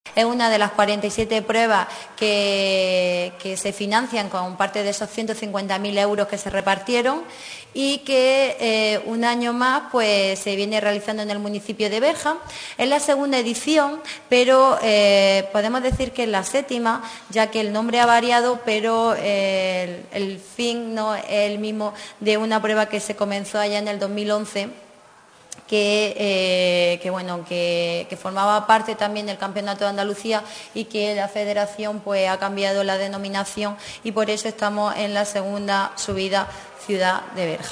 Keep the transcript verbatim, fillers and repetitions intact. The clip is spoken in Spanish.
Es una de las cuarenta y siete pruebas que, que se financian con parte de esos ciento cincuenta mil euros que se repartieron y que eh, un año más pues, se viene realizando en el municipio de Béjar. Es la segunda edición, pero eh, podemos decir que es la séptima, ya que el nombre ha variado, pero eh, el, el fin no es el mismo de una prueba que se comenzó allá en el dos mil once. Que, eh, que, bueno, que, que formaba parte también del Campeonato de Andalucía y que la federación pues, ha cambiado la denominación y por eso estamos en la segunda subida Ciudad de Béjar.